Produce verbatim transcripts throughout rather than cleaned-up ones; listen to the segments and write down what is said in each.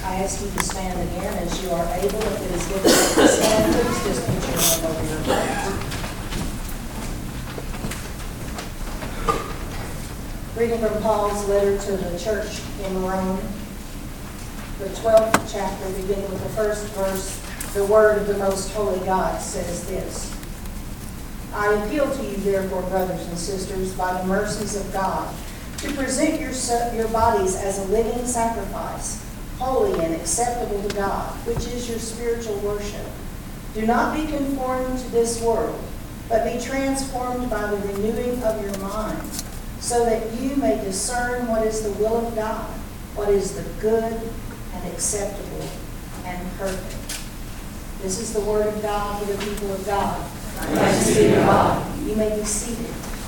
I ask you to stand again as you are able. If it is difficult to stand, please just put your hand over your heart. Reading from Paul's letter to the church in Rome, the twelfth chapter, beginning with the first verse, the word of the most holy God says this. I appeal to you, therefore, brothers and sisters, by the mercies of God, to present your, your bodies as a living sacrifice, holy and acceptable to God, which is your spiritual worship. Do not be conformed to this world, but be transformed by the renewing of your mind, so that you may discern what is the will of God, what is the good and acceptable and perfect. This is the word of God for the people of God. Thanks be to God. You may be seated.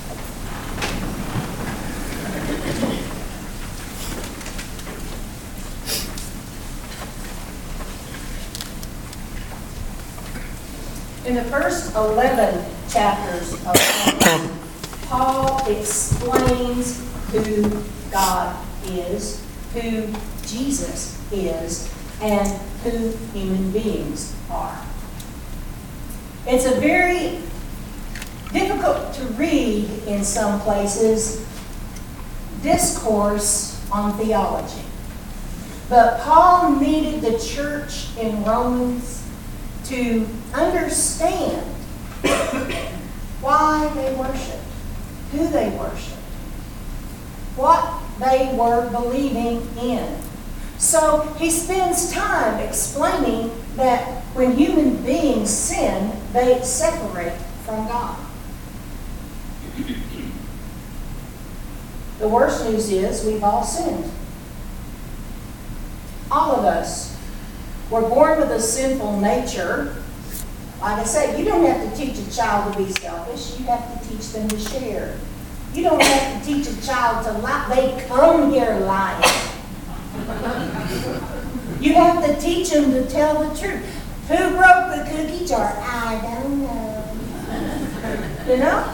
In the first eleven chapters of Romans, Paul explains who God is, who Jesus is, and who human beings are. It's a very difficult to read in some places discourse on theology. But Paul needed the church in Romans to understand why they worshiped, who they worshiped, what they were believing in. So he spends time explaining that when human beings sin, they separate from God. The worst news is we've all sinned. All of us were born with a sinful nature. Like I said, you don't have to teach a child to be selfish. You have to teach them to share. You don't have to teach a child to lie. They come here lying. You have to teach them to tell the truth. Who broke the cookie jar? I don't know. You know?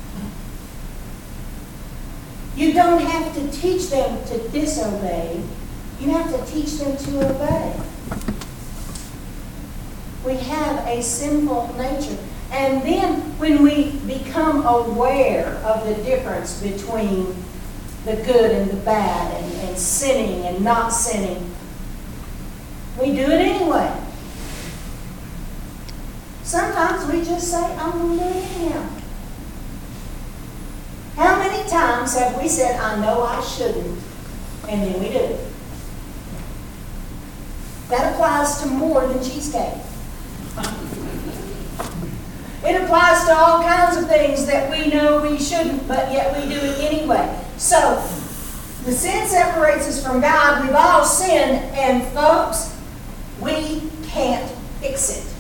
You don't have to teach them to disobey. You have to teach them to obey. We have a sinful nature. And then when we become aware of the difference between the good and the bad, and, and sinning and not sinning, we do it anyway. Sometimes we just say, I'm going to do it anyhow. How many times have we said, I know I shouldn't, and then we do it? That applies to more than cheesecake. It applies to all kinds of things that we know we shouldn't, but yet we do it anyway. So, the sin separates us from God. We've all sinned, and folks, we can't fix it.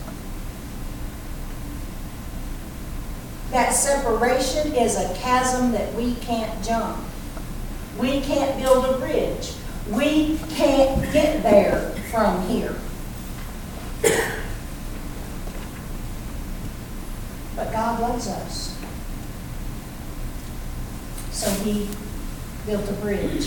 That separation is a chasm that we can't jump. We can't build a bridge. We can't get there from here. But God loves us. So he built a bridge.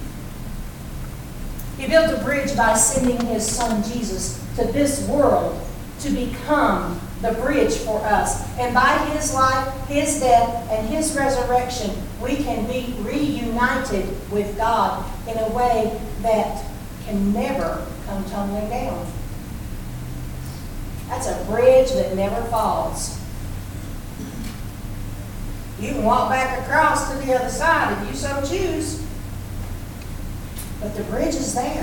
He built a bridge by sending his son Jesus to this world to become the bridge for us. And by his life, his death, and his resurrection, we can be reunited with God in a way that can never come tumbling down. That's a bridge that never falls. You can walk back across to the other side if you so choose. But the bridge is there.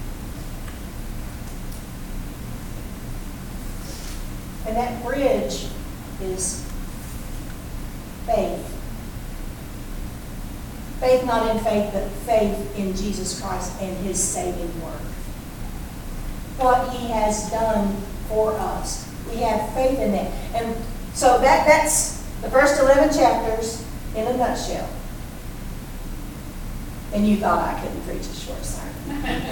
And that bridge is faith. Faith not in faith, but faith in Jesus Christ and his saving work. What he has done for us. We have faith in that. And so that, that's the first eleven chapters in a nutshell. And you thought I couldn't preach a short sermon.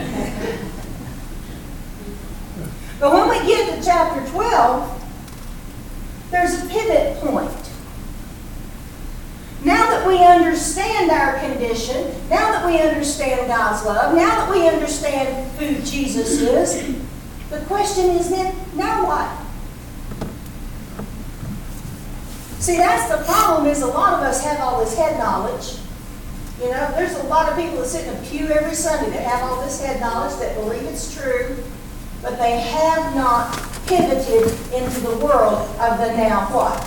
But when we get to chapter twelve, there's a pivot point. now that we understand our condition, now that we understand God's love, now that we understand who Jesus is, the question is then, now what? See, that's the problem, is a lot of us have all this head knowledge. You know, there's a lot of people that sit in a pew every Sunday that have all this head knowledge, that believe it's true, but they have not pivoted into the world of the now what.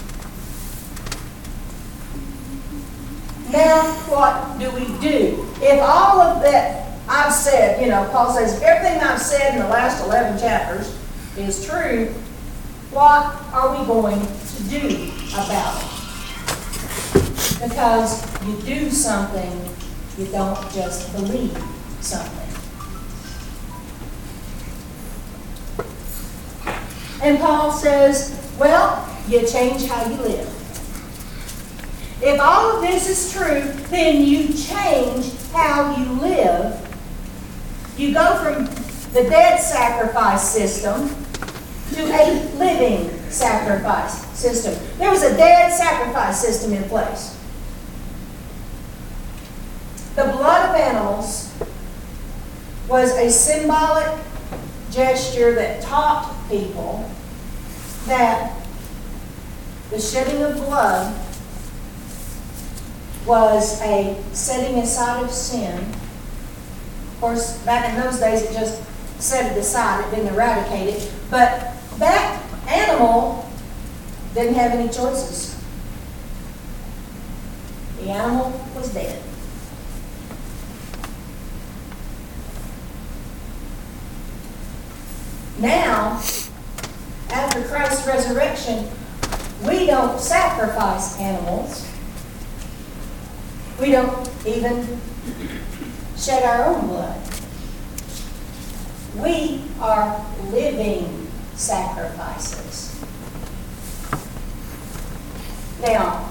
Now what do we do? If all of that I've said, you know, Paul says, everything I've said in the last eleven chapters is true, what are we going to do about it? Because you do something, you don't just believe something. And Paul says, well, you change how you live. If all of this is true, then you change how you live. You go from the dead sacrifice system to a living sacrifice system. There was a dead sacrifice system in place. The blood of animals was a symbolic gesture that taught people that the shedding of blood was a setting aside of sin. Of course, back in those days, it just set it aside. It didn't eradicate it. But that animal didn't have any choices. The animal was dead. Now, after Christ's resurrection, we don't sacrifice animals. We don't even shed our own blood. We are living sacrifices. Now,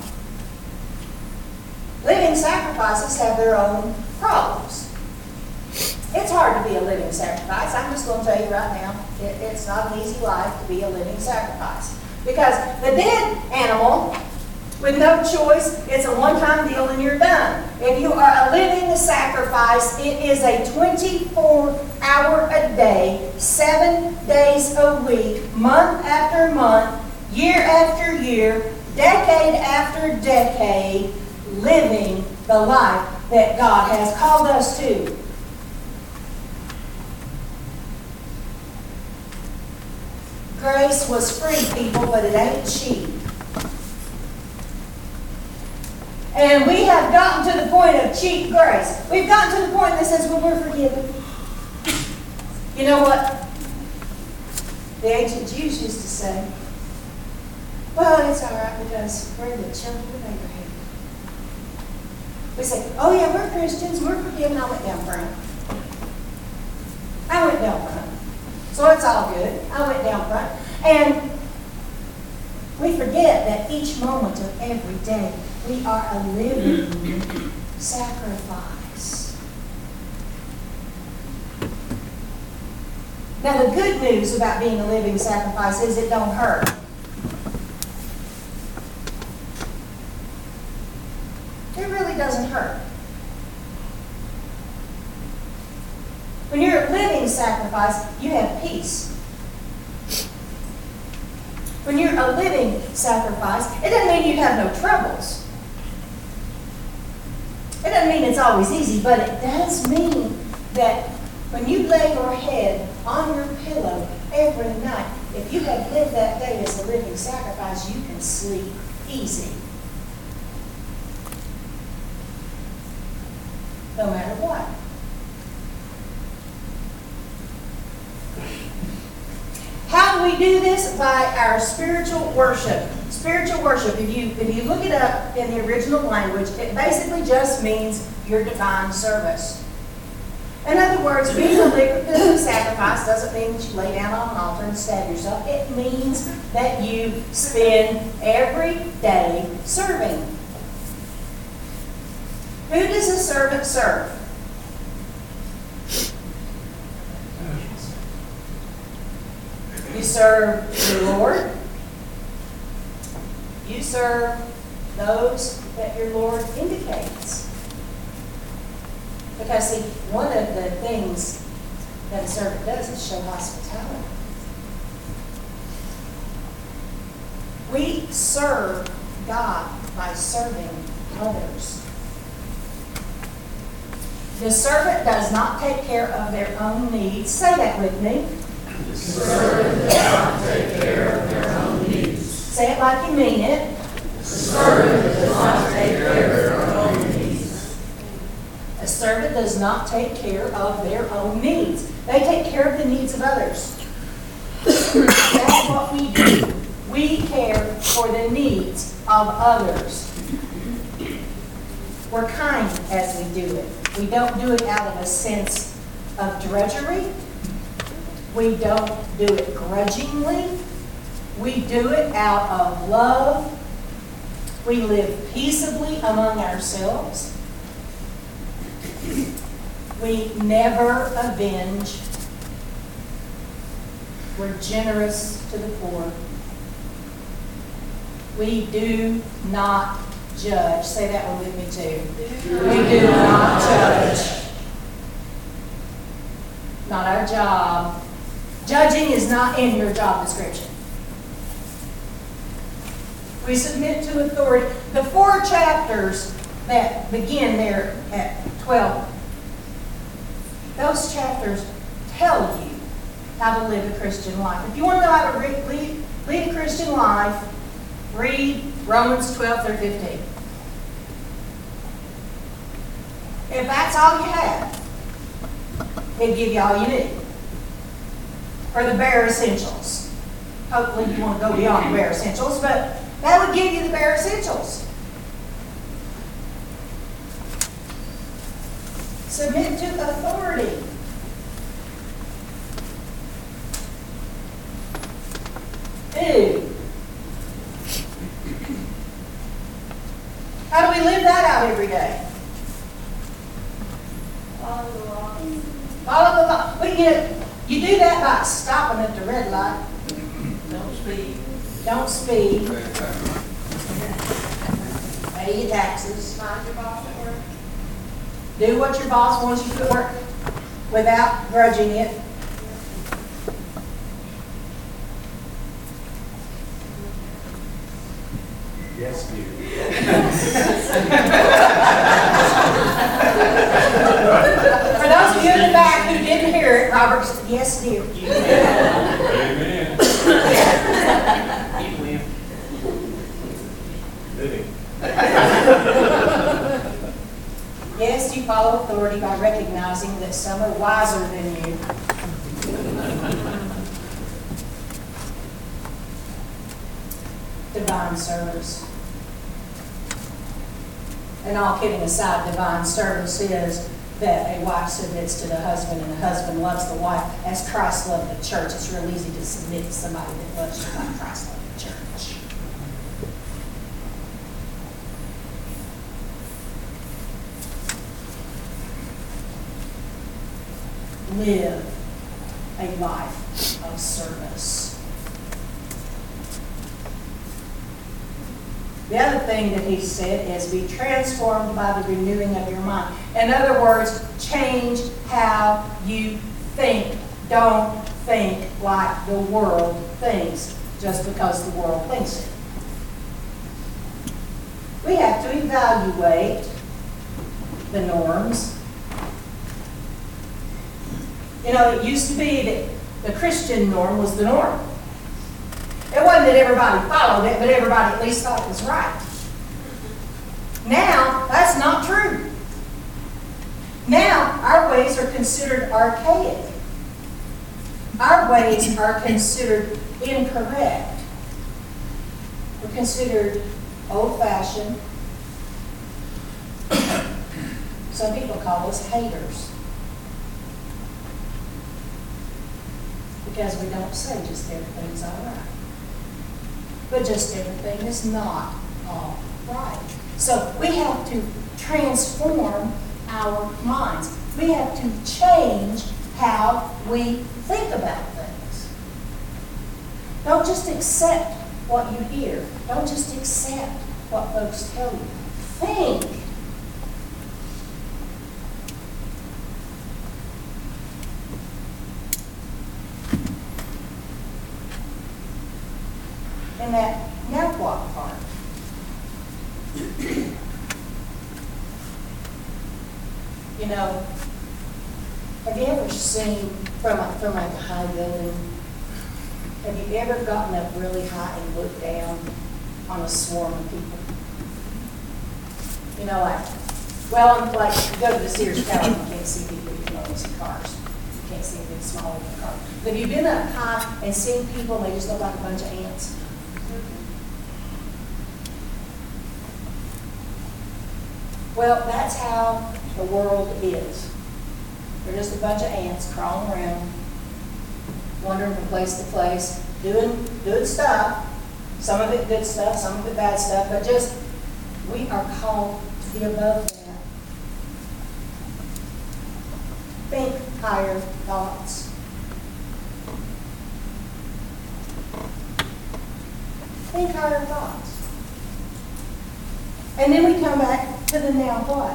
living sacrifices have their own problems. It's hard to be a living sacrifice. I'm just going to tell you right now, it, it's not an easy life to be a living sacrifice. Because the dead animal, with no choice, it's a one-time deal and you're done. If you are a living sacrifice, it is a twenty-four hour a day, seven days a week, month after month, year after year, decade after decade, living the life that God has called us to. Grace was free, people, but it ain't cheap. And we have gotten to the point of cheap grace. We've gotten to the point that says, well, we're forgiven. You know what the ancient Jews used to say? Well, it's all right because we're the children of Abraham. We say, oh yeah, we're Christians, we're forgiven. I went down front. I went down front. So it's all good. I went down front. And we forget that each moment of every day, we are a living sacrifice. Now, the good news about being a living sacrifice is it don't hurt. It really doesn't hurt. When you're a living sacrifice, you have peace. When you're a living sacrifice, it doesn't mean you have no troubles. It doesn't mean it's always easy, but it does mean that when you lay your head on your pillow every night, if you have lived that day as a living sacrifice, you can sleep easy. No matter what. How do we do this? By our spiritual worship. Spiritual worship, if you if you look it up in the original language, it basically just means your divine service. In other words, being a living sacrifice doesn't mean that you lay down on an altar and stab yourself. It means that you spend every day serving. Who does a servant serve? You serve the Lord. You serve those that your Lord indicates. Because, see, one of the things that a servant does is show hospitality. We serve God by serving others. The servant does not take care of their own needs. Say that with me. The servant does not take care of their own needs. Say it like you mean it. The servant does not take care of their own needs. A servant does not take care of their own needs. They take care of the needs of others. That's what we do. We care for the needs of others. We're kind as we do it. We don't do it out of a sense of drudgery. We don't do it grudgingly. We do it out of love. We live peaceably among ourselves. We never avenge. We're generous to the poor. We do not judge. Say that one with me too. We do not judge. Not our job. Judging is not in your job description. We submit to authority. The four chapters that begin there at twelve, those chapters tell you how to live a Christian life. If you want to know how to read, lead, lead a Christian life, read Romans twelve through fifteen. If that's all you have, it'll give you all you need. For the bare essentials. Hopefully you want to go beyond the bare essentials, but that would give you the bare essentials. Submit to authority. Ew. How do we live that out every day? Follow the law. Follow the law. But you know, you do that by stopping at the red light. Don't speak. Don't speed. Pay your taxes. Mind your boss at work. Do what your boss wants you to work without grudging it. Yes, dear. For those of you in the back who didn't hear it, Robert said, yes, dear. Amen. Keep William. Living. Yes, you follow authority by recognizing that some are wiser than you. Divine service. And all kidding aside, divine service is that a wife submits to the husband and the husband loves the wife as Christ loved the church. It's real easy to submit to somebody that loves you like Christ loved the church. Live a life of service. The other thing that he said is be transformed by the renewing of your mind. In other words, change how you think. Don't think like the world thinks just because the world thinks it. We have to evaluate the norms. You know, it used to be that the Christian norm was the norm. It wasn't that everybody followed it, but everybody at least thought it was right. Now, that's not true. Now, our ways are considered archaic. Our ways are considered incorrect. We're considered old-fashioned. Some people call us haters. Because we don't say just everything's all right. But just everything is not all right. So we have to transform our minds. We have to change how we think about things. Don't just accept what you hear. Don't just accept what folks tell you. think. And that now what part? You know, have you ever seen from, a, from like a high building, have you ever gotten up really high and looked down on a swarm of people? You know, like, well, like, you go to the Sears Tower, you can't see people, you can only see cars. You can't see anything smaller than a car. But have you been up high and seen people and they just look like a bunch of ants? Well, that's how the world is. They're just a bunch of ants crawling around, wandering from place to place, doing doing stuff. Some of it good stuff, some of it bad stuff, but just, we are called to be above that. Think higher thoughts. Think higher thoughts. And then we come back to the now what?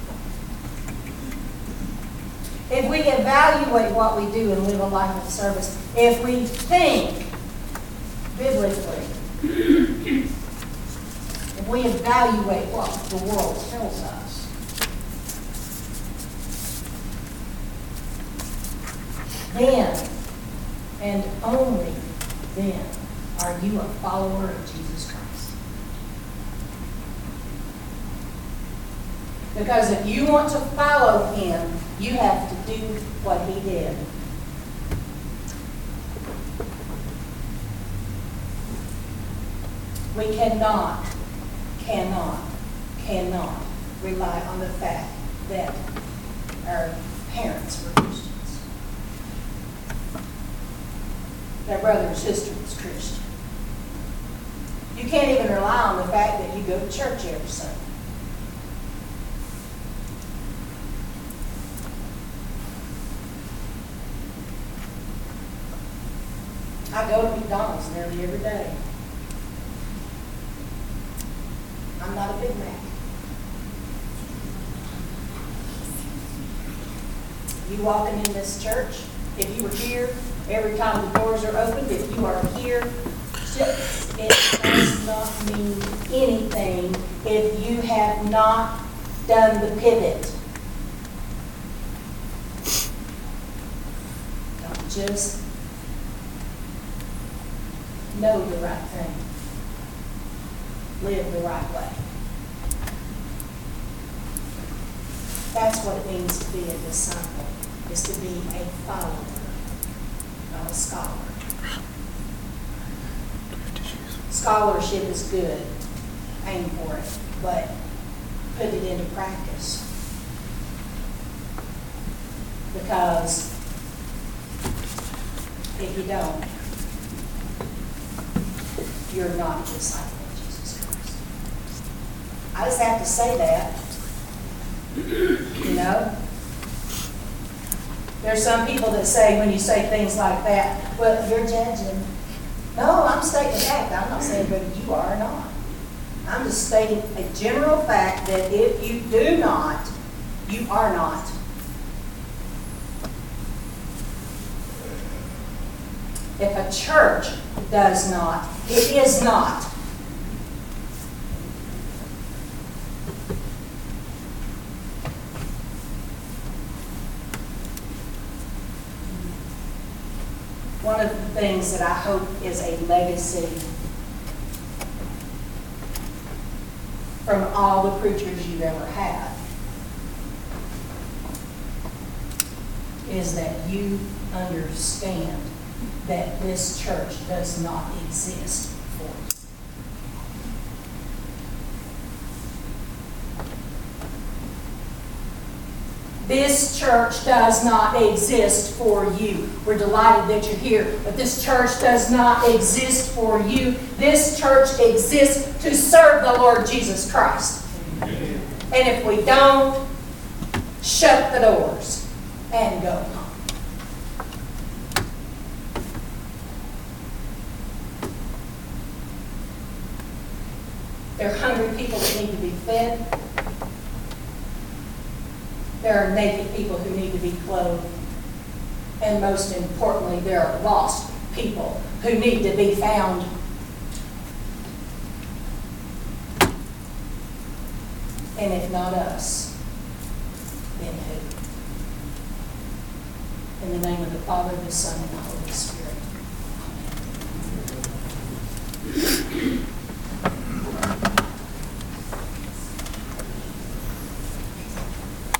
If we evaluate what we do and live a life of service, if we think biblically, if we evaluate what the world tells us, then and only then are you a follower of Jesus Christ. Because if you want to follow him, you have to do what he did. We cannot, cannot, cannot rely on the fact that our parents were Christians. Their brother or sister was Christian. You can't even rely on the fact that you go to church every Sunday. I go to McDonald's nearly every day. I'm not a Big Mac. You walking in this church, if you were here, every time the doors are opened, if you are here, it does not mean anything if you have not done the pivot. Don't just know the right thing. Live the right way. That's what it means to be a disciple, is to be a follower, not a scholar. Scholarship is good. Aim for it, but put it into practice. Because if you don't, you're not a disciple of Jesus Christ. I just have to say that. You know? There's some people that say, when you say things like that, well, you're judging. No, I'm stating a fact. I'm not saying whether you are or not. I'm just stating a general fact that if you do not, you are not. If a church does not, it is not. One of the things that I hope is a legacy from all the preachers you've ever had is that you understand that this church does not exist for you. This church does not exist for you. We're delighted that you're here, but this church does not exist for you. This church exists to serve the Lord Jesus Christ. And if we don't, shut the doors and go home. There are hungry people that need to be fed. There are naked people who need to be clothed. And most importantly, there are lost people who need to be found. And if not us, then who? In the name of the Father, the Son, and the Holy Spirit.